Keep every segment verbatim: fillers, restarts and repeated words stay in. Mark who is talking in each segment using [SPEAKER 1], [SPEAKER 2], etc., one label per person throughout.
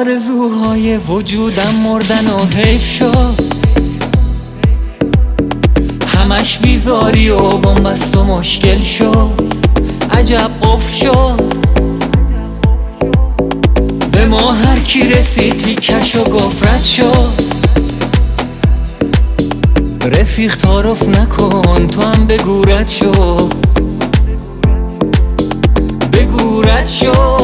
[SPEAKER 1] آرزوهای وجودم مردن و حیف شد، همش بیزاری و بنبست و مشکل شد. عجب قفل شد به ما هر کی رسید تیکش و گفرت شد. رفیق تعارف نکن تو هم بگو رد شو، بگو رد شو.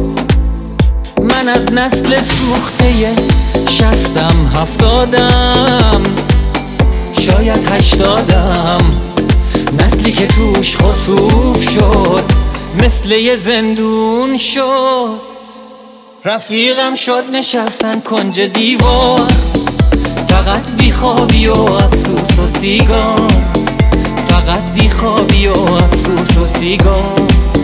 [SPEAKER 1] من از نسل سوخته شستم هفتادم شاید هشتادم، نسلی که توش خسوف شد مثل یه زندون شد. رفیقم شد نشستن کنج دیوار، فقط بیخوابی و افسوس و سیگار، فقط بیخوابی و افسوس و سیگار.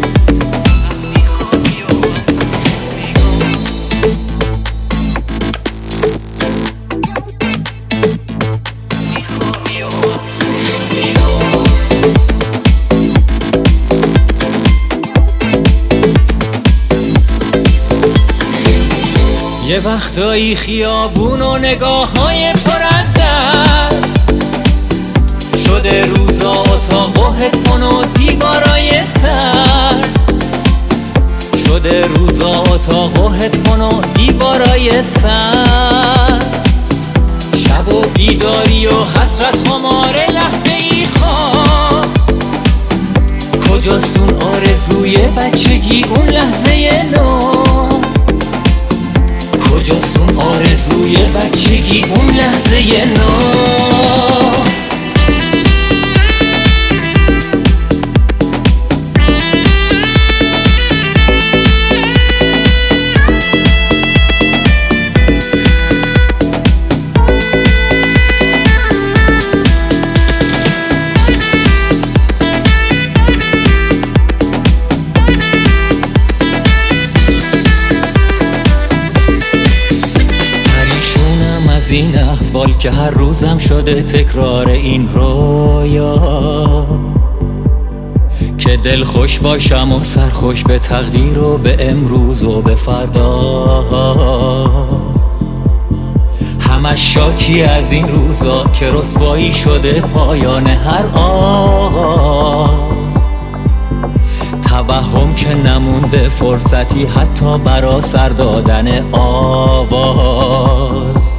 [SPEAKER 1] یه وقتایی خیابون و نگاه های پر از درد شده روزا اتاق و هدفون و دیوارای سرد، شده روزا اتاق و هدفون و دیوارای سرد. شب و بیداری و حسرت خمار لحظه ای خواب، کجاست اون آرزوی بچگی اون لحظه نو، کجاست اون آرزوی بچگی اون لحظه نو. از این احوال که هر روزم شده تکرار این رویا، که دل خوش باشم و سرخوش به تقدیر و به امروز و به فردا. همش شاکی از این روزا که رسوایی شده پایان هر آغاز. توهم که نمونده فرصتی حتی برا سر دادن آواز.